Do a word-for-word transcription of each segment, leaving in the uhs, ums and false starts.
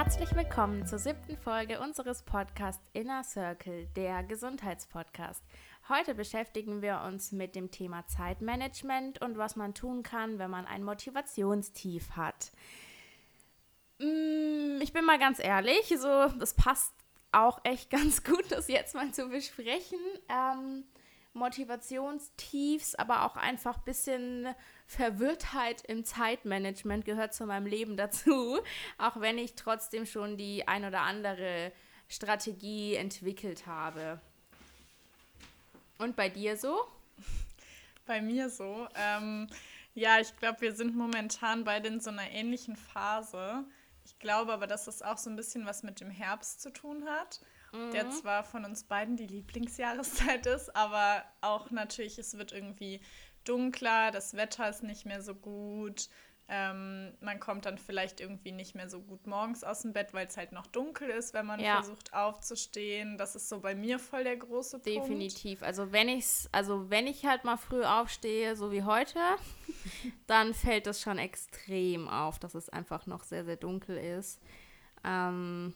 Herzlich willkommen zur siebten Folge unseres Podcasts Inner Circle, der Gesundheitspodcast. Heute beschäftigen wir uns mit dem Thema Zeitmanagement und was man tun kann, wenn man ein Motivationstief hat. Ich bin mal ganz ehrlich, so, das passt auch echt ganz gut, das jetzt mal zu besprechen. Ähm, Motivationstiefs, aber auch einfach ein bisschen Verwirrtheit im Zeitmanagement gehört zu meinem Leben dazu, auch wenn ich trotzdem schon die ein oder andere Strategie entwickelt habe. Und bei dir so? Bei mir so. Ähm, ja, ich glaube, wir sind momentan beide in so einer ähnlichen Phase. Ich glaube aber, dass das auch so ein bisschen was mit dem Herbst zu tun hat, mhm. der zwar von uns beiden die Lieblingsjahreszeit ist, aber auch natürlich, es wird irgendwie dunkler, das Wetter ist nicht mehr so gut. Ähm, man kommt dann vielleicht irgendwie nicht mehr so gut morgens aus dem Bett, weil es halt noch dunkel ist, wenn man ja. versucht aufzustehen. Das ist so bei mir voll der große Punkt. Definitiv. Also wenn ich's, also wenn ich halt mal früh aufstehe, so wie heute, dann fällt es schon extrem auf, dass es einfach noch sehr, sehr dunkel ist. Ähm,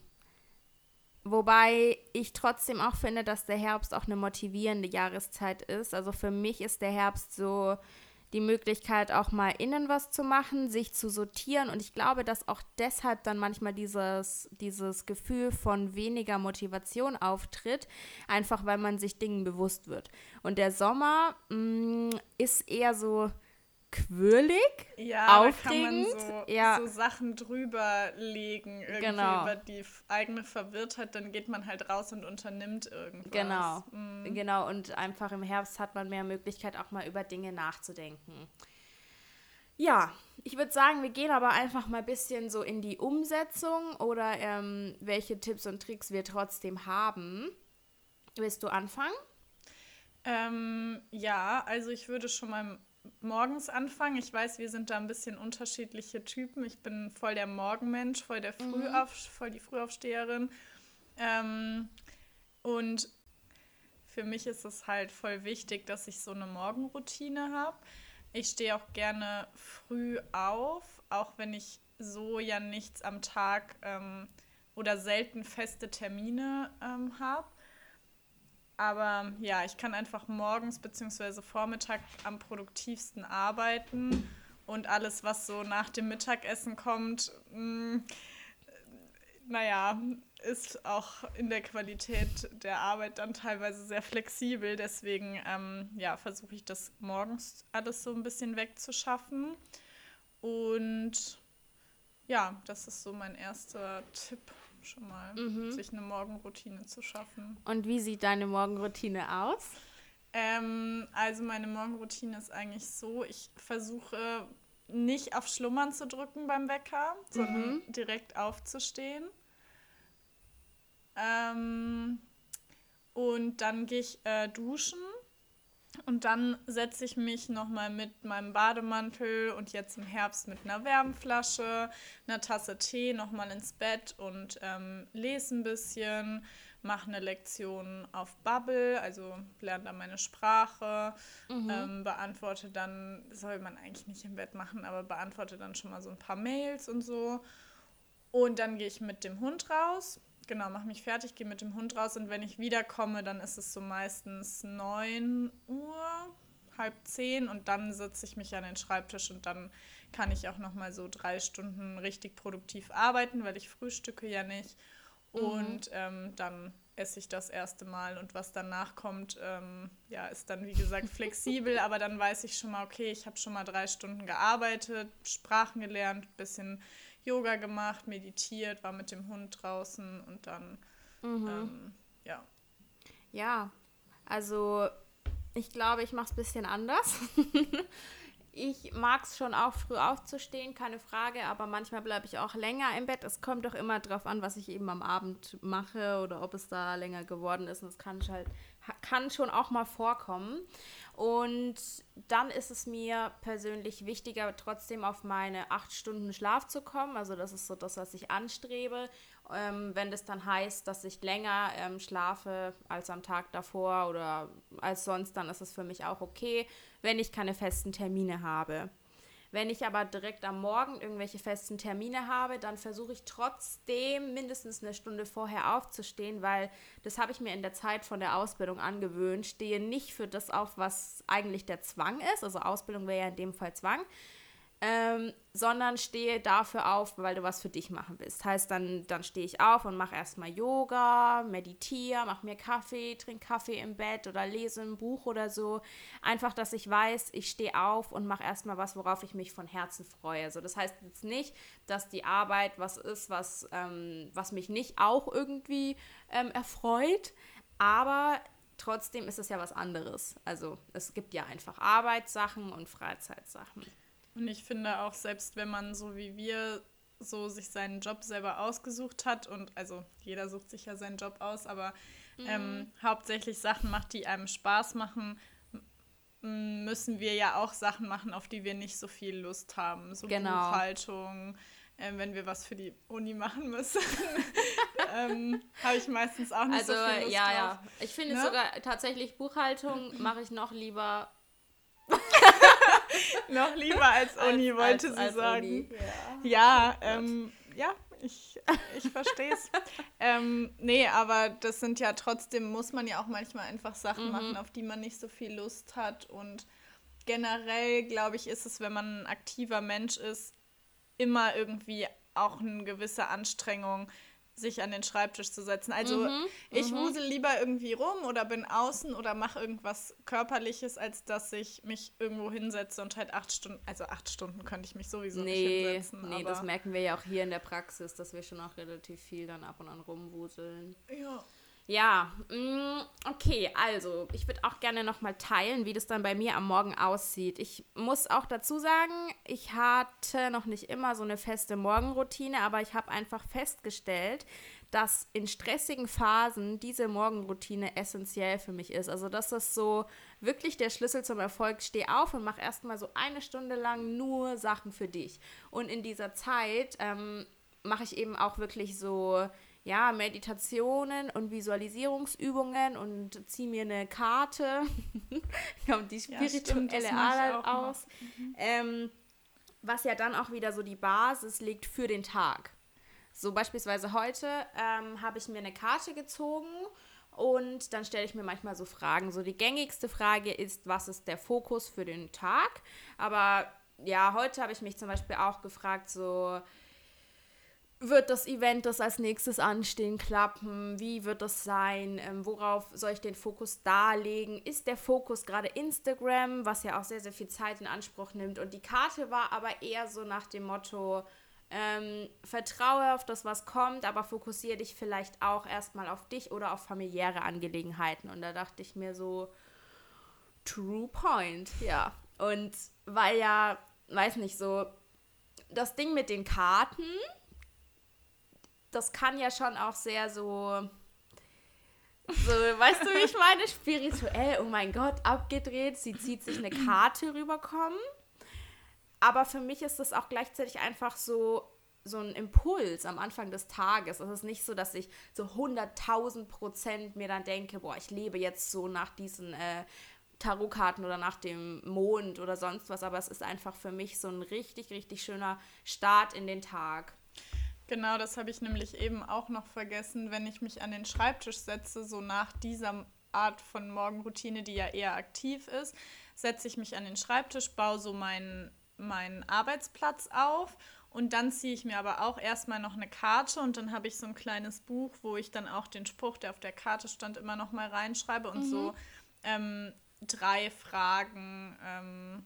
wobei ich trotzdem auch finde, dass der Herbst auch eine motivierende Jahreszeit ist. Also für mich ist der Herbst so die Möglichkeit, auch mal innen was zu machen, sich zu sortieren. Und ich glaube, dass auch deshalb dann manchmal dieses, dieses Gefühl von weniger Motivation auftritt, einfach weil man sich Dingen bewusst wird. Und der Sommer mh, ist eher so quirlig, ja, aufregend. Da kann man so, ja. so Sachen drüber legen, irgendwie genau. über die eigene Verwirrtheit, dann geht man halt raus und unternimmt irgendwas. Genau, mhm. genau. Und einfach im Herbst hat man mehr Möglichkeit, auch mal über Dinge nachzudenken. Ja, ich würde sagen, wir gehen aber einfach mal ein bisschen so in die Umsetzung oder ähm, welche Tipps und Tricks wir trotzdem haben. Willst du anfangen? Ähm, ja, also ich würde schon mal morgens anfangen. Ich weiß, wir sind da ein bisschen unterschiedliche Typen. Ich bin voll der Morgenmensch, voll der Frühauf- mhm. voll die Frühaufsteherin. Ähm, und für mich ist es halt voll wichtig, dass ich so eine Morgenroutine habe. Ich stehe auch gerne früh auf, auch wenn ich so ja nichts am Tag ähm, oder selten feste Termine ähm, habe. Aber ja, ich kann einfach morgens bzw. Vormittag am produktivsten arbeiten und alles, was so nach dem Mittagessen kommt, mh, naja, ist auch in der Qualität der Arbeit dann teilweise sehr flexibel. Deswegen ähm, ja, versuche ich das morgens alles so ein bisschen wegzuschaffen. Und ja, das ist so mein erster Tipp schon mal, mhm. sich eine Morgenroutine zu schaffen. Und wie sieht deine Morgenroutine aus? Ähm, also meine Morgenroutine ist eigentlich so, ich versuche nicht auf Schlummern zu drücken beim Wecker, mhm. sondern direkt aufzustehen. Ähm, und dann gehe ich äh, duschen und dann setze ich mich nochmal mit meinem Bademantel und jetzt im Herbst mit einer Wärmflasche, einer Tasse Tee nochmal ins Bett und ähm, lese ein bisschen, mache eine Lektion auf Babbel, also lerne da meine Sprache, mhm. ähm, beantworte dann, soll man eigentlich nicht im Bett machen, aber beantworte dann schon mal so ein paar Mails und so. Und dann gehe ich mit dem Hund raus. Genau, mache mich fertig, gehe mit dem Hund raus und wenn ich wiederkomme, dann ist es so meistens neun Uhr, halb zehn und dann sitze ich mich an den Schreibtisch und dann kann ich auch nochmal so drei Stunden richtig produktiv arbeiten, weil ich frühstücke ja nicht und mhm. ähm, dann esse ich das erste Mal und was danach kommt, ähm, ja, ist dann wie gesagt flexibel, aber dann weiß ich schon mal, okay, ich habe schon mal drei Stunden gearbeitet, Sprachen gelernt, ein bisschen Yoga gemacht, meditiert, war mit dem Hund draußen und dann, mhm. ähm, ja. Ja, also ich glaube, ich mache es ein bisschen anders. Ich mag es schon auch früh aufzustehen, keine Frage, aber manchmal bleibe ich auch länger im Bett. Es kommt doch immer drauf an, was ich eben am Abend mache oder ob es da länger geworden ist. Und das kann, halt, kann schon auch mal vorkommen. Und dann ist es mir persönlich wichtiger, trotzdem auf meine acht Stunden Schlaf zu kommen. Also das ist so das, was ich anstrebe. Ähm, wenn das dann heißt, dass ich länger ähm, schlafe als am Tag davor oder als sonst, dann ist es für mich auch okay, wenn ich keine festen Termine habe. Wenn ich aber direkt am Morgen irgendwelche festen Termine habe, dann versuche ich trotzdem mindestens eine Stunde vorher aufzustehen, weil das habe ich mir in der Zeit von der Ausbildung angewöhnt. Stehe nicht für das auf, was eigentlich der Zwang ist, also Ausbildung wäre ja in dem Fall Zwang, Ähm, sondern stehe dafür auf, weil du was für dich machen willst. Heißt, dann, dann stehe ich auf und mache erstmal Yoga, meditiere, mache mir Kaffee, trinke Kaffee im Bett oder lese ein Buch oder so. Einfach, dass ich weiß, ich stehe auf und mache erstmal was, worauf ich mich von Herzen freue. Also das heißt jetzt nicht, dass die Arbeit was ist, was, ähm, was mich nicht auch irgendwie ähm, erfreut, aber trotzdem ist es ja was anderes. Also es gibt ja einfach Arbeitssachen und Freizeitsachen. Und ich finde auch, selbst wenn man so wie wir so sich seinen Job selber ausgesucht hat und also jeder sucht sich ja seinen Job aus, aber mhm. ähm, hauptsächlich Sachen macht, die einem Spaß machen, m- müssen wir ja auch Sachen machen, auf die wir nicht so viel Lust haben. So Genau. Buchhaltung, äh, wenn wir was für die Uni machen müssen, ähm, habe ich meistens auch nicht also, so viel Lust ja, drauf. ja. Ich finde Ne? sogar tatsächlich Buchhaltung mache ich noch lieber Noch lieber als Uni, als, wollte als, sie als sagen. Uni. Ja, Ja, oh ähm, ja, ich, ich verstehe es. ähm, nee, aber das sind ja trotzdem, muss man ja auch manchmal einfach Sachen Mhm. machen, auf die man nicht so viel Lust hat. Und generell, glaube ich, ist es, wenn man ein aktiver Mensch ist, immer irgendwie auch eine gewisse Anstrengung, sich an den Schreibtisch zu setzen. Also Mhm, ich mhm. wusel lieber irgendwie rum oder bin außen oder mache irgendwas Körperliches, als dass ich mich irgendwo hinsetze und halt acht Stunden, also acht Stunden könnte ich mich sowieso nicht Nee, hinsetzen. nee, aber das merken wir ja auch hier in der Praxis, dass wir schon auch relativ viel dann ab und an rumwuseln. ja. Ja, mh, okay, also ich würde auch gerne nochmal teilen, wie das dann bei mir am Morgen aussieht. Ich muss auch dazu sagen, ich hatte noch nicht immer so eine feste Morgenroutine, aber ich habe einfach festgestellt, dass in stressigen Phasen diese Morgenroutine essentiell für mich ist. Also dass das so wirklich der Schlüssel zum Erfolg. Steh auf und mach erstmal so eine Stunde lang nur Sachen für dich. Und in dieser Zeit ähm, mache ich eben auch wirklich so, ja, Meditationen und Visualisierungsübungen und ziehe mir eine Karte. Kommt die spirituelle ja, Arbeit aus. Mhm. Ähm, was ja dann auch wieder so die Basis legt für den Tag. So beispielsweise heute ähm, habe ich mir eine Karte gezogen und dann stelle ich mir manchmal so Fragen. So die gängigste Frage ist, was ist der Fokus für den Tag? Aber ja, heute habe ich mich zum Beispiel auch gefragt, so wird das Event, das als nächstes anstehen, klappen? Wie wird das sein? Ähm, worauf soll ich den Fokus darlegen? Ist der Fokus gerade Instagram, was ja auch sehr, sehr viel Zeit in Anspruch nimmt? Und die Karte war aber eher so nach dem Motto, ähm, vertraue auf das, was kommt, aber fokussiere dich vielleicht auch erstmal auf dich oder auf familiäre Angelegenheiten. Und da dachte ich mir so, true point, ja. Und weil ja, weiß nicht, so, das Ding mit den Karten, das kann ja schon auch sehr so, so, weißt du, wie ich meine? Spirituell, oh mein Gott, abgedreht, sie zieht sich eine Karte rüberkommen. Aber für mich ist das auch gleichzeitig einfach so, so ein Impuls am Anfang des Tages. Es ist nicht so, dass ich so hunderttausend Prozent mir dann denke, boah, ich lebe jetzt so nach diesen äh, Tarotkarten oder nach dem Mond oder sonst was. Aber es ist einfach für mich so ein richtig, richtig schöner Start in den Tag. Genau, das habe ich nämlich eben auch noch vergessen, wenn ich mich an den Schreibtisch setze, so nach dieser Art von Morgenroutine, die ja eher aktiv ist, setze ich mich an den Schreibtisch, baue so meinen, meinen Arbeitsplatz auf und dann ziehe ich mir aber auch erstmal noch eine Karte und dann habe ich so ein kleines Buch, wo ich dann auch den Spruch, der auf der Karte stand, immer noch mal reinschreibe und mhm. so ähm, drei Fragen ähm,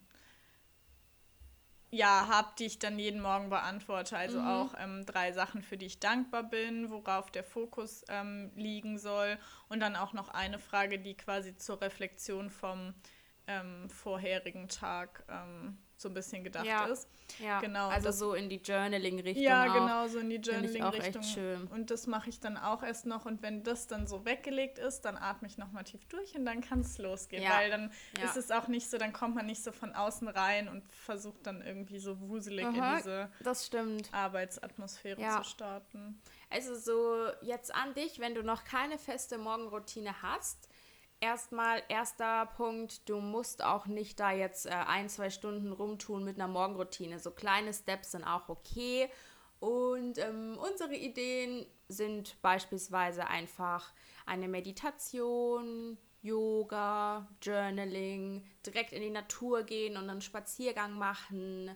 ja, habe, die ich dann jeden Morgen beantworte. Also mhm. auch ähm, drei Sachen, für die ich dankbar bin, worauf der Fokus ähm, liegen soll. Und dann auch noch eine Frage, die quasi zur Reflexion vom ähm, vorherigen Tag ähm, so ein bisschen gedacht ja. ist. Ja, genau, also das, so in die Journaling-Richtung ja, auch. genau, so in die Journaling-Richtung. Echt schön. Und das mache ich dann auch erst noch. Und wenn das dann so weggelegt ist, dann atme ich nochmal tief durch und dann kann es losgehen. Ja. Weil dann ja. ist es auch nicht so, dann kommt man nicht so von außen rein und versucht dann irgendwie so wuselig Aha, in diese das stimmt. Arbeitsatmosphäre ja. zu starten. Also so jetzt an dich, wenn du noch keine feste Morgenroutine hast, erstmal, erster Punkt, du musst auch nicht da jetzt äh, ein, zwei Stunden rumtun mit einer Morgenroutine. So kleine Steps sind auch okay. Und ähm, unsere Ideen sind beispielsweise einfach eine Meditation, Yoga, Journaling, direkt in die Natur gehen und einen Spaziergang machen.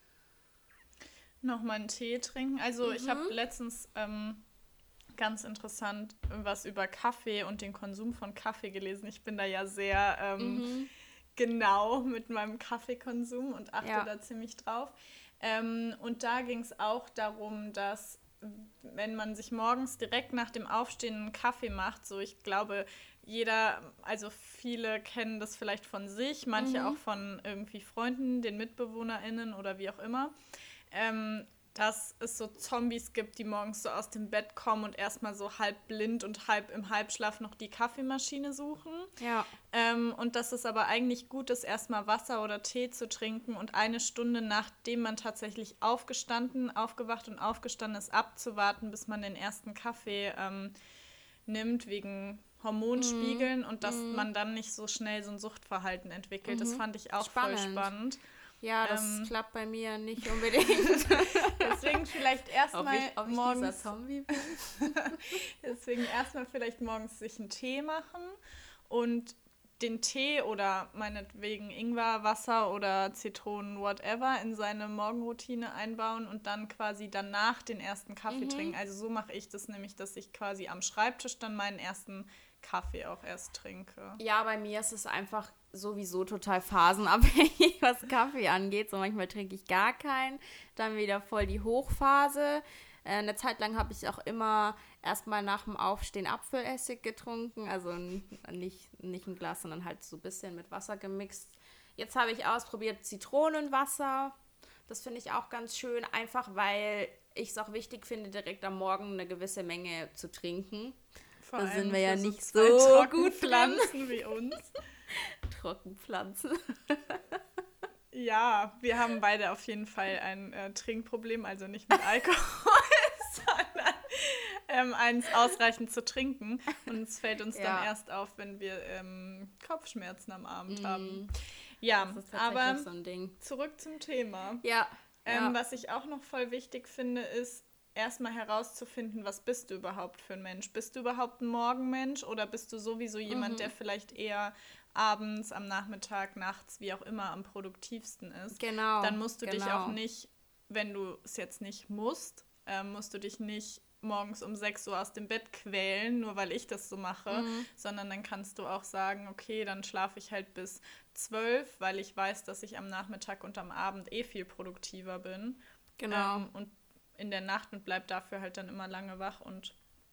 Nochmal einen Tee trinken. Also ich habe Mhm. letztens ähm, ganz interessant was über Kaffee und den Konsum von Kaffee gelesen. Ich bin da ja sehr ähm, Mhm. genau mit meinem Kaffeekonsum und achte Ja. da ziemlich drauf. Ähm, und da ging es auch darum, dass wenn man sich morgens direkt nach dem Aufstehen einen Kaffee macht, so ich glaube, jeder, also viele kennen das vielleicht von sich, manche auch Mhm. von irgendwie Freunden, den MitbewohnerInnen oder wie auch immer, ähm, dass es so Zombies gibt, die morgens so aus dem Bett kommen und erstmal so halb blind und halb im Halbschlaf noch die Kaffeemaschine suchen. Ja. Ähm, und dass es aber eigentlich gut ist, erstmal Wasser oder Tee zu trinken und eine Stunde nachdem man tatsächlich aufgestanden, aufgewacht und aufgestanden ist, abzuwarten, bis man den ersten Kaffee ähm, nimmt, wegen Mhm. Hormonspiegeln und dass Mhm. man dann nicht so schnell so ein Suchtverhalten entwickelt. Das Mhm. fand ich auch voll Spannend. spannend. Ja, das Ähm, klappt bei mir nicht unbedingt. deswegen vielleicht ob erstmal ich, ob ich dieser morgens, Zombie bin? deswegen erstmal vielleicht morgens sich einen Tee machen und den Tee oder meinetwegen Ingwerwasser oder Zitronen, whatever, in seine Morgenroutine einbauen und dann quasi danach den ersten Kaffee Mhm. trinken. Also so mache ich das nämlich, dass ich quasi am Schreibtisch dann meinen ersten Kaffee auch erst trinke. Ja, bei mir ist es einfach sowieso total phasenabhängig, was Kaffee angeht. So manchmal trinke ich gar keinen, dann wieder voll die Hochphase. Äh, eine Zeit lang habe ich auch immer erstmal nach dem Aufstehen Apfelessig getrunken. Also n- nicht, nicht ein Glas, sondern halt so ein bisschen mit Wasser gemixt. Jetzt habe ich ausprobiert Zitronenwasser. Das finde ich auch ganz schön, einfach weil ich es auch wichtig finde, direkt am Morgen eine gewisse Menge zu trinken. Vor Da sind allem wir ja für so nicht zwei so gut drin. Trockenpflanzen wie uns. Trockenpflanzen. Ja, wir haben beide auf jeden Fall ein äh, Trinkproblem, also nicht mit Alkohol, sondern ähm, eins ausreichend zu trinken. Und es fällt uns dann Ja, erst auf, wenn wir ähm, Kopfschmerzen am Abend haben. mm, Ja, das ist tatsächlich aber so ein Ding. zurück zum Thema. Ja, Ähm, ja. was ich auch noch voll wichtig finde, ist erstmal herauszufinden, was bist du überhaupt für ein Mensch? Bist du überhaupt ein Morgenmensch oder bist du sowieso jemand, der Mhm. vielleicht eher abends, am Nachmittag, nachts, wie auch immer, am produktivsten ist? Genau, Dann musst du dich auch genau. nicht, wenn du es jetzt nicht musst, ähm, musst du dich nicht morgens um sechs Uhr aus dem Bett quälen, nur weil ich das so mache, Mhm. sondern dann kannst du auch sagen, okay, dann schlafe ich halt bis zwölf, weil ich weiß, dass ich am Nachmittag und am Abend eh viel produktiver bin. Genau. Ähm, und in der Nacht und bleib dafür halt dann immer lange wach und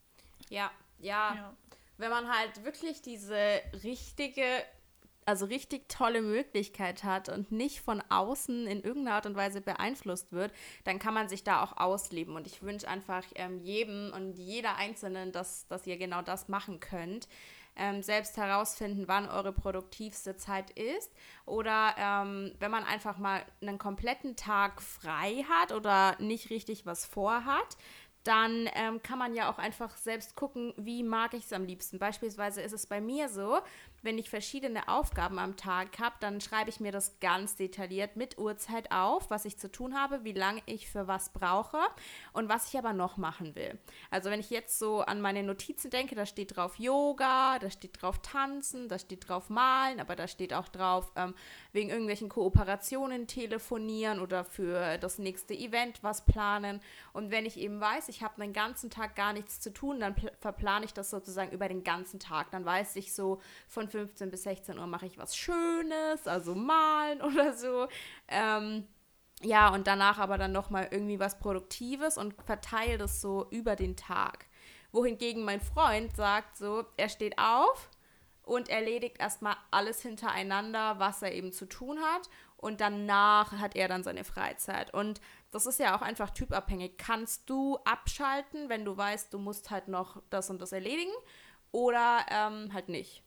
Ja, ja. ja. Wenn man halt wirklich diese richtige, also richtig tolle Möglichkeit hat und nicht von außen in irgendeiner Art und Weise beeinflusst wird, dann kann man sich da auch ausleben. Und ich wünsche einfach ähm, jedem und jeder Einzelnen, dass, dass ihr genau das machen könnt. Ähm, selbst herausfinden, wann eure produktivste Zeit ist. Oder ähm, wenn man einfach mal einen kompletten Tag frei hat oder nicht richtig was vorhat, dann ähm, kann man ja auch einfach selbst gucken, wie mag ich es am liebsten. Beispielsweise ist es bei mir so, wenn ich verschiedene Aufgaben am Tag habe, dann schreibe ich mir das ganz detailliert mit Uhrzeit auf, was ich zu tun habe, wie lange ich für was brauche und was ich aber noch machen will. Also wenn ich jetzt so an meine Notizen denke, da steht drauf Yoga, da steht drauf Tanzen, da steht drauf Malen, aber da steht auch drauf ähm, wegen irgendwelchen Kooperationen telefonieren oder für das nächste Event was planen. Und wenn ich eben weiß, ich habe einen ganzen Tag gar nichts zu tun, dann pl- verplane ich das sozusagen über den ganzen Tag. Dann weiß ich so, von fünfzehn bis sechzehn Uhr mache ich was Schönes, also malen oder so. Ähm, ja, und danach aber dann nochmal irgendwie was Produktives und verteile das so über den Tag. Wohingegen mein Freund sagt so, er steht auf und erledigt erstmal alles hintereinander, was er eben zu tun hat. Und danach hat er dann seine Freizeit. Und das ist ja auch einfach typabhängig. Kannst du abschalten, wenn du weißt, du musst halt noch das und das erledigen oder ähm, halt nicht?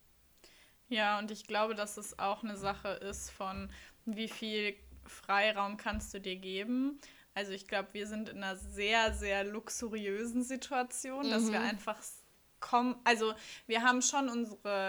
Ja, und ich glaube, dass es auch eine Sache ist von, wie viel Freiraum kannst du dir geben. Also ich glaube, wir sind in einer sehr, sehr luxuriösen Situation, dass wir Mhm. einfach kommen, also wir haben schon unsere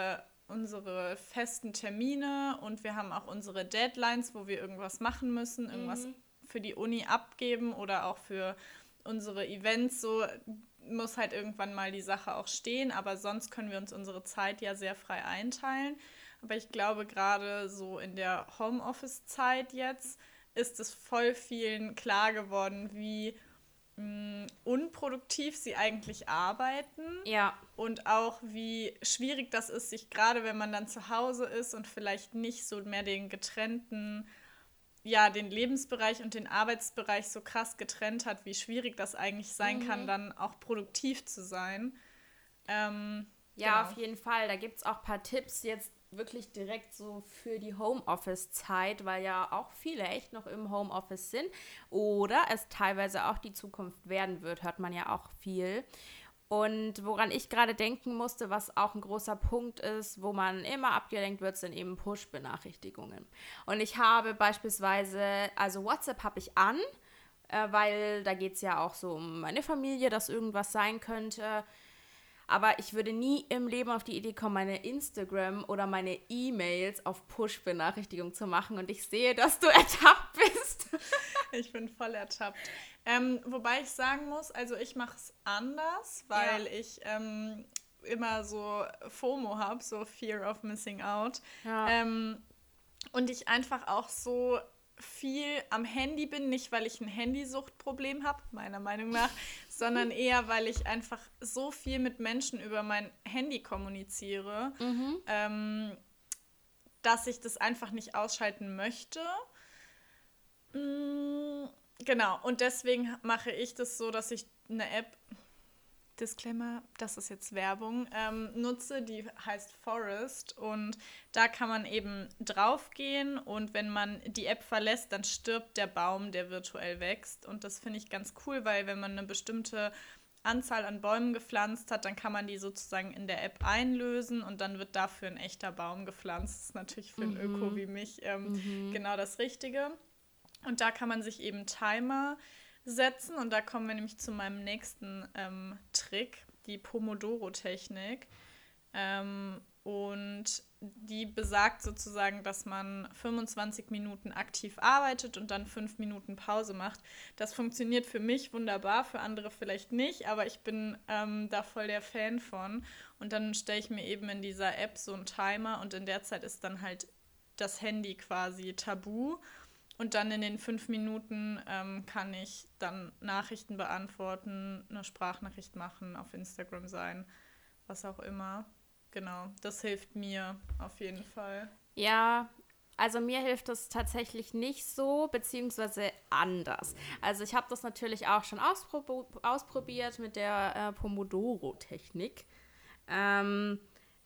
unsere festen Termine und wir haben auch unsere Deadlines, wo wir irgendwas machen müssen, irgendwas mhm. für die Uni abgeben oder auch für unsere Events. So muss halt irgendwann mal die Sache auch stehen, aber sonst können wir uns unsere Zeit ja sehr frei einteilen. Aber ich glaube, gerade so in der Homeoffice-Zeit jetzt ist es voll vielen klar geworden, wie mh, unproduktiv sie eigentlich arbeiten. Ja. Und auch wie schwierig das ist, sich gerade wenn man dann zu Hause ist und vielleicht nicht so mehr den getrennten, ja, den Lebensbereich und den Arbeitsbereich so krass getrennt hat, wie schwierig das eigentlich sein mhm. kann, dann auch produktiv zu sein. Ähm, ja, genau. auf jeden Fall. Da gibt es auch ein paar Tipps jetzt wirklich direkt so für die Homeoffice-Zeit, weil ja auch viele echt noch im Homeoffice sind oder es teilweise auch die Zukunft werden wird, hört man ja auch viel. Und woran ich gerade denken musste, was auch ein großer Punkt ist, wo man immer abgelenkt wird, sind eben Push-Benachrichtigungen. Und ich habe beispielsweise, also WhatsApp habe ich an, äh, weil da geht es ja auch so um meine Familie, dass irgendwas sein könnte. Aber ich würde nie im Leben auf die Idee kommen, meine Instagram oder meine E-Mails auf Push-Benachrichtigung zu machen. Und ich sehe, dass du ertappt bist. Ich bin voll ertappt. Ähm, wobei ich sagen muss, also ich mache es anders, weil ja. ich ähm, immer so FOMO habe, so Fear of Missing Out. Ja. Ähm, und ich einfach auch so viel am Handy bin, nicht weil ich ein Handysuchtproblem habe, meiner Meinung nach, sondern eher, weil ich einfach so viel mit Menschen über mein Handy kommuniziere, mhm. ähm, dass ich das einfach nicht ausschalten möchte. Mm, genau, und deswegen mache ich das so, dass ich eine App, Disclaimer, das ist jetzt Werbung, ähm, nutze, die heißt Forest und da kann man eben draufgehen und wenn man die App verlässt, dann stirbt der Baum, der virtuell wächst und das finde ich ganz cool, weil wenn man eine bestimmte Anzahl an Bäumen gepflanzt hat, dann kann man die sozusagen in der App einlösen und dann wird dafür ein echter Baum gepflanzt. Das ist natürlich für einen mhm. Öko wie mich ähm, mhm. genau das Richtige. Und da kann man sich eben Timer setzen und da kommen wir nämlich zu meinem nächsten ähm, Trick, die Pomodoro-Technik. Ähm, und die besagt sozusagen, dass man fünfundzwanzig Minuten aktiv arbeitet und dann fünf Minuten Pause macht. Das funktioniert für mich wunderbar, für andere vielleicht nicht, aber ich bin ähm, da voll der Fan von. Und dann stelle ich mir eben in dieser App so einen Timer und in der Zeit ist dann halt das Handy quasi tabu. Und dann in den fünf Minuten ähm, kann ich dann Nachrichten beantworten, eine Sprachnachricht machen, auf Instagram sein, was auch immer. Genau, das hilft mir auf jeden Fall. Ja, also mir hilft das tatsächlich nicht so, beziehungsweise anders. Also ich habe das natürlich auch schon auspro- ausprobiert mit der äh, Pomodoro-Technik. Ähm,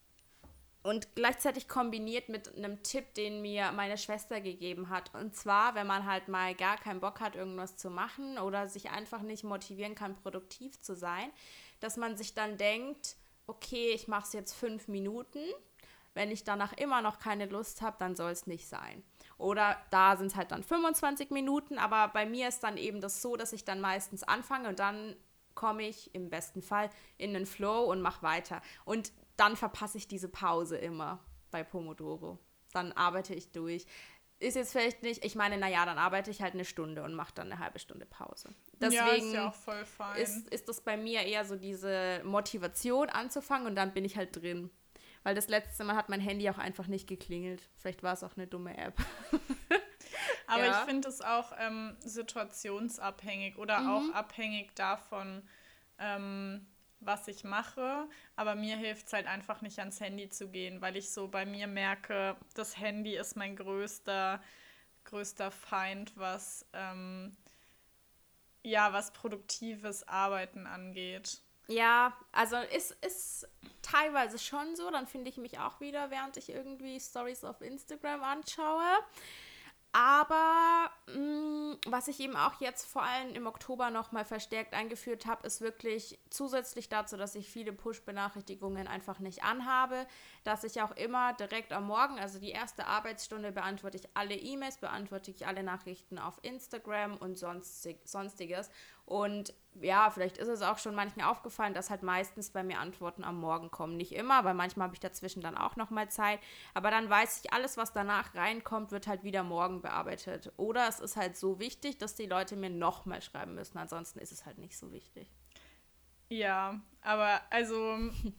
Und gleichzeitig kombiniert mit einem Tipp, den mir meine Schwester gegeben hat. Und zwar, wenn man halt mal gar keinen Bock hat, irgendwas zu machen oder sich einfach nicht motivieren kann, produktiv zu sein, dass man sich dann denkt, okay, ich mache es jetzt fünf Minuten. Wenn ich danach immer noch keine Lust habe, dann soll es nicht sein. Oder da sind es halt dann fünfundzwanzig Minuten, aber bei mir ist dann eben das so, dass ich dann meistens anfange und dann komme ich im besten Fall in den Flow und mache weiter. Und dann verpasse ich diese Pause immer bei Pomodoro. Dann arbeite ich durch. Ist jetzt vielleicht nicht, ich meine, naja, dann arbeite ich halt eine Stunde und mache dann eine halbe Stunde Pause. Deswegen ja, ist ja auch voll fein. Ist, ist das bei mir eher so diese Motivation anzufangen und dann bin ich halt drin. Weil das letzte Mal hat mein Handy auch einfach nicht geklingelt. Vielleicht war es auch eine dumme App. Aber ja. ich finde es auch ähm, situationsabhängig oder mhm. auch abhängig davon, ähm, was ich mache, aber mir hilft es halt einfach nicht ans Handy zu gehen, weil ich so bei mir merke, das Handy ist mein größter, größter Feind, was, ähm, ja, was produktives Arbeiten angeht. Ja, also ist, ist teilweise schon so, dann finde ich mich auch wieder, während ich irgendwie Stories auf Instagram anschaue. Aber mh, was ich eben auch jetzt vor allem im Oktober nochmal verstärkt eingeführt habe, ist wirklich zusätzlich dazu, dass ich viele Push-Benachrichtigungen einfach nicht anhabe, dass ich auch immer direkt am Morgen, also die erste Arbeitsstunde, beantworte ich alle E-Mails, beantworte ich alle Nachrichten auf Instagram und sonstig, sonstiges. Und ja, vielleicht ist es auch schon manchen aufgefallen, dass halt meistens bei mir Antworten am Morgen kommen. Nicht immer, weil manchmal habe ich dazwischen dann auch nochmal Zeit. Aber dann weiß ich, alles, was danach reinkommt, wird halt wieder morgen bearbeitet. Oder es ist halt so wichtig, dass die Leute mir nochmal schreiben müssen. Ansonsten ist es halt nicht so wichtig. Ja, aber also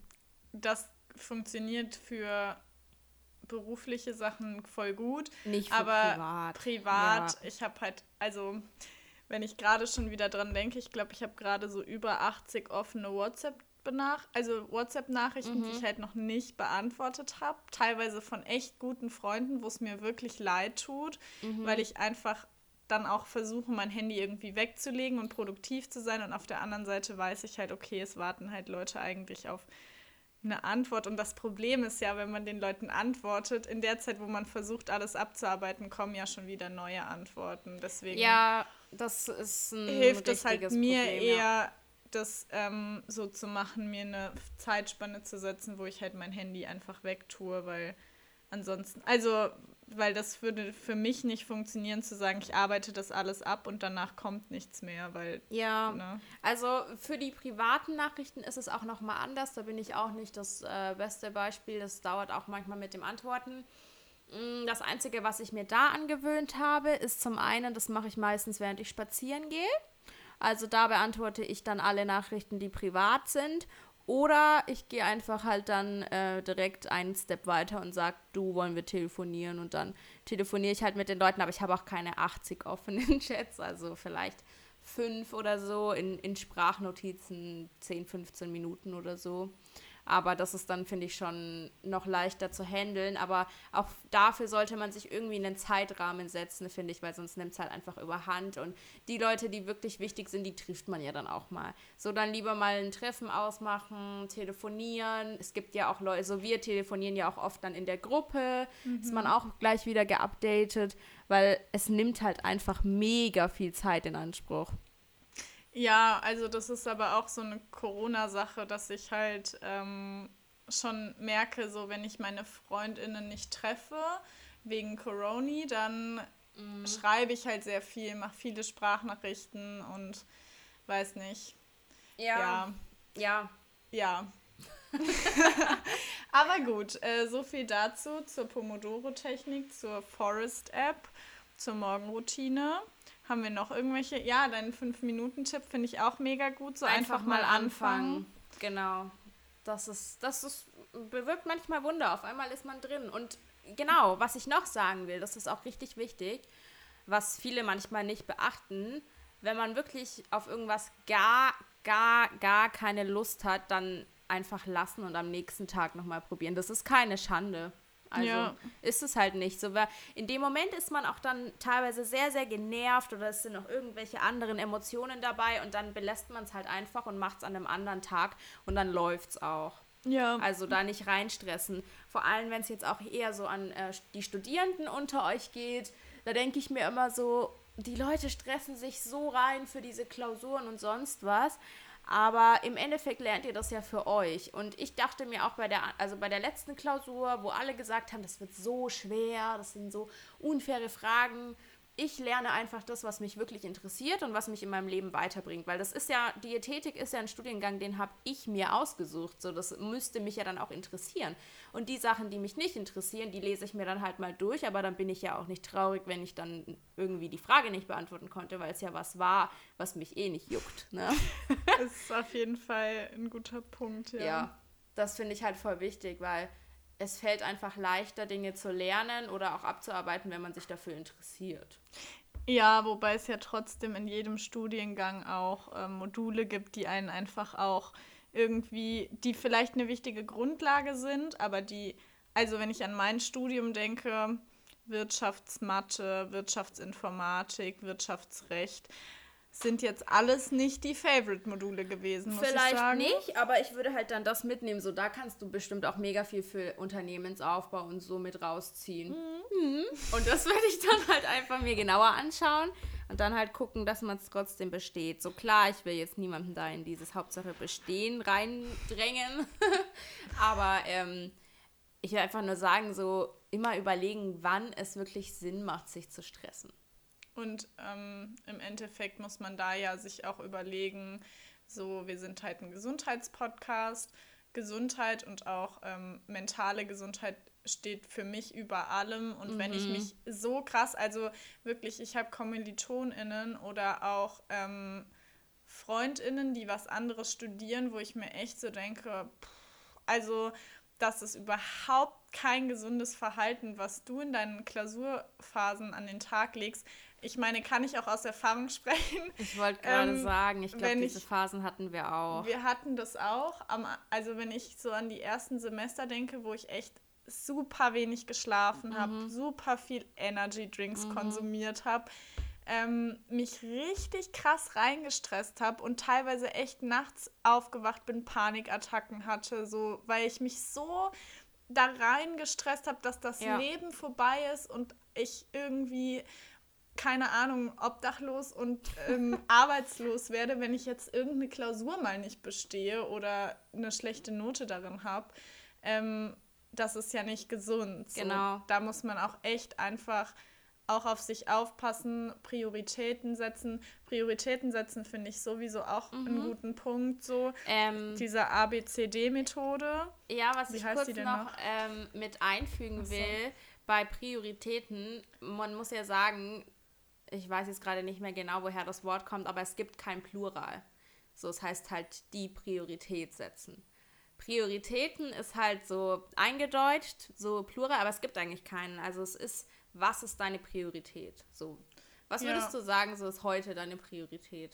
das funktioniert für berufliche Sachen voll gut. Nicht für aber privat. privat, Ja. ich habe halt, also wenn ich gerade schon wieder dran denke, ich glaube, ich habe gerade so über achtzig offene WhatsApp-Benach- also WhatsApp-Nachrichten, Mhm. die ich halt noch nicht beantwortet habe. Teilweise von echt guten Freunden, wo es mir wirklich leid tut, Mhm. weil ich einfach dann auch versuche, mein Handy irgendwie wegzulegen und produktiv zu sein. Und auf der anderen Seite weiß ich halt, okay, es warten halt Leute eigentlich auf eine Antwort. Und das Problem ist ja, wenn man den Leuten antwortet, in der Zeit, wo man versucht, alles abzuarbeiten, kommen ja schon wieder neue Antworten. Deswegen Ja, das ist ein hilft es halt richtiges mir Problem, eher, ja. das ähm, so zu machen, mir eine Zeitspanne zu setzen, wo ich halt mein Handy einfach wegtue, weil ansonsten, also, weil das würde für mich nicht funktionieren, zu sagen, ich arbeite das alles ab und danach kommt nichts mehr, weil, Ja, ne? also für die privaten Nachrichten ist es auch nochmal anders. Da bin ich auch nicht das äh, beste Beispiel. Das dauert auch manchmal mit dem Antworten. Mm, Das Einzige, was ich mir da angewöhnt habe, ist zum einen, das mache ich meistens, während ich spazieren gehe. Also da beantworte ich dann alle Nachrichten, die privat sind. Oder ich gehe einfach halt dann äh, direkt einen Step weiter und sage, du, wollen wir telefonieren? Und dann telefoniere ich halt mit den Leuten, aber ich habe auch keine achtzig offenen Chats, also vielleicht fünf oder so in, in Sprachnotizen, zehn, fünfzehn Minuten oder so. Aber das ist dann, finde ich, schon noch leichter zu handeln. Aber auch dafür sollte man sich irgendwie einen Zeitrahmen setzen, finde ich, weil sonst nimmt es halt einfach überhand. Und die Leute, die wirklich wichtig sind, die trifft man ja dann auch mal. So dann lieber mal ein Treffen ausmachen, telefonieren. Es gibt ja auch Leute, so wir telefonieren ja auch oft dann in der Gruppe. Mhm. Ist man auch gleich wieder geupdatet, weil es nimmt halt einfach mega viel Zeit in Anspruch. Ja, also das ist aber auch so eine Corona-Sache, dass ich halt ähm, schon merke, so wenn ich meine FreundInnen nicht treffe wegen Corona, dann mm. schreibe ich halt sehr viel, mache viele Sprachnachrichten und weiß nicht. Ja. Ja. Ja. ja. Aber gut, äh, so viel dazu zur Pomodoro-Technik, zur Forest-App, zur Morgenroutine. Haben wir noch irgendwelche? Ja, deinen fünf Minuten Tipp finde ich auch mega gut. So einfach, einfach mal anfangen. anfangen. Genau. Das ist, das ist, bewirkt manchmal Wunder. Auf einmal ist man drin. Und genau, was ich noch sagen will, das ist auch richtig wichtig, was viele manchmal nicht beachten, wenn man wirklich auf irgendwas gar, gar, gar keine Lust hat, dann einfach lassen und am nächsten Tag nochmal probieren. Das ist keine Schande. Also ja. Ist es halt nicht so. Weil in dem Moment ist man auch dann teilweise sehr, sehr genervt oder es sind noch irgendwelche anderen Emotionen dabei und dann belässt man es halt einfach und macht es an einem anderen Tag und dann läuft es auch. Ja. Also da nicht reinstressen. Vor allem, wenn es jetzt auch eher so an äh, die Studierenden unter euch geht, da denke ich mir immer so, die Leute stressen sich so rein für diese Klausuren und sonst was. Aber im Endeffekt lernt ihr das ja für euch. Und ich dachte mir auch bei der, also bei der letzten Klausur, wo alle gesagt haben, das wird so schwer, das sind so unfaire Fragen. Ich lerne einfach das, was mich wirklich interessiert und was mich in meinem Leben weiterbringt. Weil das ist ja, Diätetik ist ja ein Studiengang, den habe ich mir ausgesucht. So, das müsste mich ja dann auch interessieren. Und die Sachen, die mich nicht interessieren, die lese ich mir dann halt mal durch. Aber dann bin ich ja auch nicht traurig, wenn ich dann irgendwie die Frage nicht beantworten konnte, weil es ja was war, was mich eh nicht juckt. Ne? Das ist auf jeden Fall ein guter Punkt, ja. Ja, das finde ich halt voll wichtig, weil es fällt einfach leichter, Dinge zu lernen oder auch abzuarbeiten, wenn man sich dafür interessiert. Ja, wobei es ja trotzdem in jedem Studiengang auch äh, Module gibt, die einen einfach auch irgendwie, die vielleicht eine wichtige Grundlage sind, aber die, also wenn ich an mein Studium denke, Wirtschaftsmathe, Wirtschaftsinformatik, Wirtschaftsrecht, sind jetzt alles nicht die Favorite-Module gewesen, muss Vielleicht ich sagen. nicht, aber ich würde halt dann das mitnehmen. So, da kannst du bestimmt auch mega viel für Unternehmensaufbau und so mit rausziehen. Mhm. Und das würde ich dann halt einfach mir genauer anschauen und dann halt gucken, dass man es trotzdem besteht. So klar, ich will jetzt niemanden da in dieses Hauptsache Bestehen reindrängen, aber ähm, ich will einfach nur sagen, so immer überlegen, wann es wirklich Sinn macht, sich zu stressen. Und ähm, im Endeffekt muss man da ja sich auch überlegen, so, wir sind halt ein Gesundheitspodcast. Gesundheit und auch ähm, mentale Gesundheit steht für mich über allem. Und mhm. wenn ich mich so krass, also wirklich, ich habe KommilitonInnen oder auch ähm, FreundInnen, die was anderes studieren, wo ich mir echt so denke, pff, also das ist überhaupt kein gesundes Verhalten, was du in deinen Klausurphasen an den Tag legst. Ich meine, kann ich auch aus Erfahrung sprechen. Ich wollte gerade ähm, sagen, ich glaube, diese ich, Phasen hatten wir auch. Wir hatten das auch. Also wenn ich so an die ersten Semester denke, wo ich echt super wenig geschlafen mhm. habe, super viel Energy Drinks mhm. konsumiert habe, ähm, mich richtig krass reingestresst habe und teilweise echt nachts aufgewacht bin, Panikattacken hatte, so, weil ich mich so da reingestresst habe, dass das ja. Leben vorbei ist und ich irgendwie, keine Ahnung, obdachlos und ähm, arbeitslos werde, wenn ich jetzt irgendeine Klausur mal nicht bestehe oder eine schlechte Note darin habe. Ähm, das ist ja nicht gesund. Genau. So, da muss man auch echt einfach auch auf sich aufpassen, Prioritäten setzen. Prioritäten setzen finde ich sowieso auch mhm. einen guten Punkt. So ähm, diese A B C D-Methode. Ja, was Wie ich kurz noch, noch? Ähm, mit einfügen so. will, bei Prioritäten, man muss ja sagen, ich weiß jetzt gerade nicht mehr genau, woher das Wort kommt, aber es gibt kein Plural. So, es heißt halt die Priorität setzen. Prioritäten ist halt so eingedeutscht, so Plural, aber es gibt eigentlich keinen. Also es ist, was ist deine Priorität? So, was würdest ja. du sagen, so ist heute deine Priorität?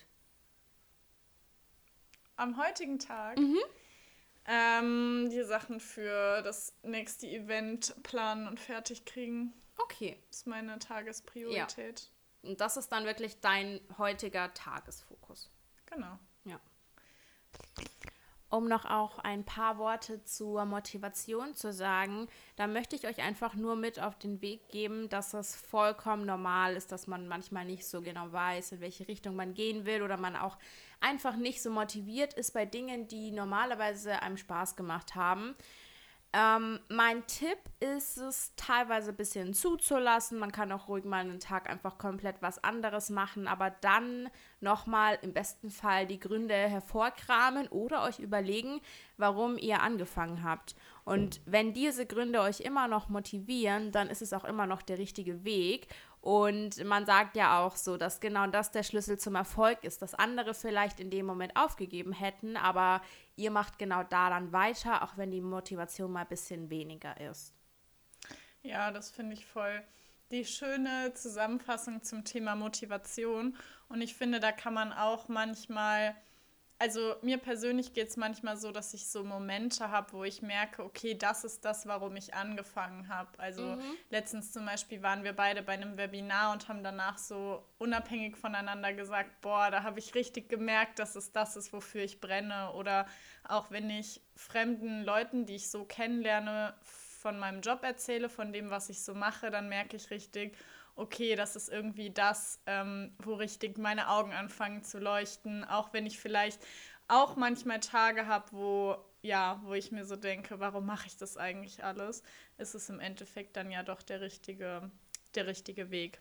Am heutigen Tag mhm. ähm, die Sachen für das nächste Event planen und fertig kriegen. Okay. Das ist meine Tagespriorität. Ja. Und das ist dann wirklich dein heutiger Tagesfokus. Genau. Ja. Um noch auch ein paar Worte zur Motivation zu sagen, da möchte ich euch einfach nur mit auf den Weg geben, dass es vollkommen normal ist, dass man manchmal nicht so genau weiß, in welche Richtung man gehen will oder man auch einfach nicht so motiviert ist bei Dingen, die normalerweise einem Spaß gemacht haben. Ähm, mein Tipp ist es, teilweise ein bisschen zuzulassen. Man kann auch ruhig mal einen Tag einfach komplett was anderes machen, aber dann nochmal im besten Fall die Gründe hervorkramen oder euch überlegen, warum ihr angefangen habt. Und wenn diese Gründe euch immer noch motivieren, dann ist es auch immer noch der richtige Weg. Und man sagt ja auch so, dass genau das der Schlüssel zum Erfolg ist, dass andere vielleicht in dem Moment aufgegeben hätten, aber ihr macht genau da dann weiter, auch wenn die Motivation mal ein bisschen weniger ist. Ja, das finde ich voll die schöne Zusammenfassung zum Thema Motivation. Und ich finde, da kann man auch manchmal, also mir persönlich geht es manchmal so, dass ich so Momente habe, wo ich merke, okay, das ist das, warum ich angefangen habe. Also mhm. letztens zum Beispiel waren wir beide bei einem Webinar und haben danach so unabhängig voneinander gesagt, boah, da habe ich richtig gemerkt, dass es das ist, wofür ich brenne. Oder auch wenn ich fremden Leuten, die ich so kennenlerne, von meinem Job erzähle, von dem, was ich so mache, dann merke ich richtig, okay, das ist irgendwie das, ähm, wo richtig meine Augen anfangen zu leuchten, auch wenn ich vielleicht auch manchmal Tage habe, wo, ja, wo ich mir so denke, warum mache ich das eigentlich alles? Ist es im Endeffekt dann ja doch der richtige, der richtige Weg.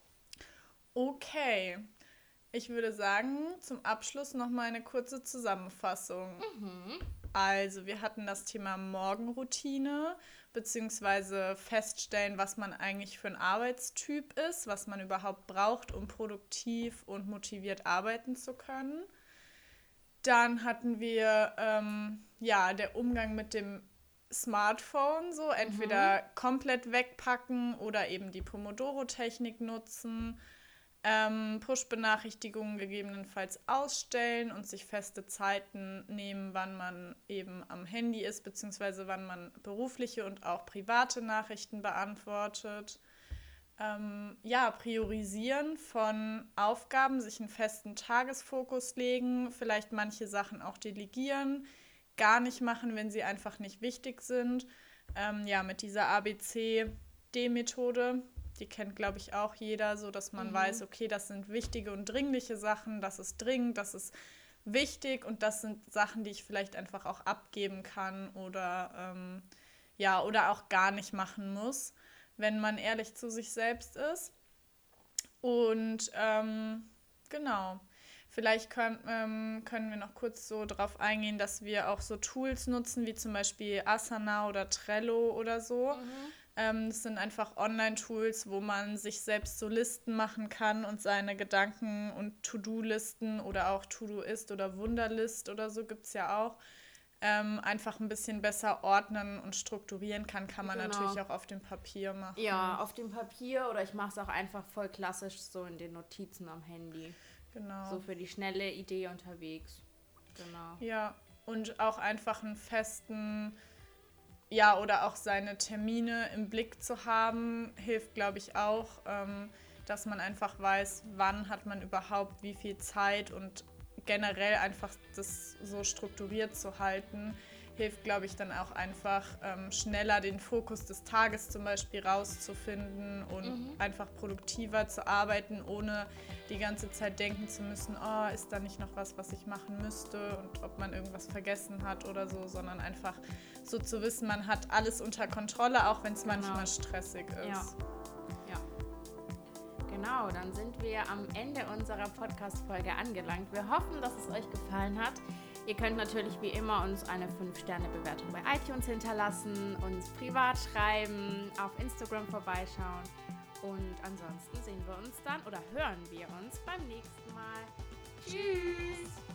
Okay, ich würde sagen, zum Abschluss noch mal eine kurze Zusammenfassung. Mhm. Also, wir hatten das Thema Morgenroutine, beziehungsweise feststellen, was man eigentlich für ein Arbeitstyp ist, was man überhaupt braucht, um produktiv und motiviert arbeiten zu können. Dann hatten wir ähm, ja, der Umgang mit dem Smartphone, so entweder mhm. komplett wegpacken oder eben die Pomodoro-Technik nutzen. Ähm, Push-Benachrichtigungen gegebenenfalls ausstellen und sich feste Zeiten nehmen, wann man eben am Handy ist, beziehungsweise wann man berufliche und auch private Nachrichten beantwortet. Ähm, ja, priorisieren von Aufgaben, sich einen festen Tagesfokus legen, vielleicht manche Sachen auch delegieren, gar nicht machen, wenn sie einfach nicht wichtig sind. Ähm, ja, mit dieser A B C D-Methode. Die kennt, glaube ich, auch jeder, so dass man mhm. weiß, okay, das sind wichtige und dringliche Sachen, das ist dringend, das ist wichtig und das sind Sachen, die ich vielleicht einfach auch abgeben kann oder, ähm, ja, oder auch gar nicht machen muss, wenn man ehrlich zu sich selbst ist. Und ähm, genau. Vielleicht können, ähm, können wir noch kurz so darauf eingehen, dass wir auch so Tools nutzen, wie zum Beispiel Asana oder Trello oder so. Mhm. Ähm, das sind einfach Online-Tools, wo man sich selbst so Listen machen kann und seine Gedanken und To-Do-Listen oder auch To-Do-Ist oder Wunderlist oder so gibt es ja auch, ähm, einfach ein bisschen besser ordnen und strukturieren kann, kann man Genau. natürlich auch auf dem Papier machen. Ja, auf dem Papier oder ich mache es auch einfach voll klassisch so in den Notizen am Handy. Genau. So für die schnelle Idee unterwegs. Genau. Ja, und auch einfach einen festen, ja, oder auch seine Termine im Blick zu haben, hilft, glaube ich, auch, ähm, dass man einfach weiß, wann hat man überhaupt wie viel Zeit und generell einfach das so strukturiert zu halten, hilft, glaube ich, dann auch einfach ähm, schneller den Fokus des Tages zum Beispiel rauszufinden und Mhm. einfach produktiver zu arbeiten, ohne die ganze Zeit denken zu müssen, oh, ist da nicht noch was, was ich machen müsste und ob man irgendwas vergessen hat oder so, sondern einfach so zu wissen, man hat alles unter Kontrolle, auch wenn es Genau. manchmal stressig ist. Ja. Ja. Genau, dann sind wir am Ende unserer Podcast-Folge angelangt. Wir hoffen, dass es euch gefallen hat. Ihr könnt natürlich wie immer uns eine fünf Sterne Bewertung bei iTunes hinterlassen, uns privat schreiben, auf Instagram vorbeischauen und ansonsten sehen wir uns dann oder hören wir uns beim nächsten Mal. Tschüss!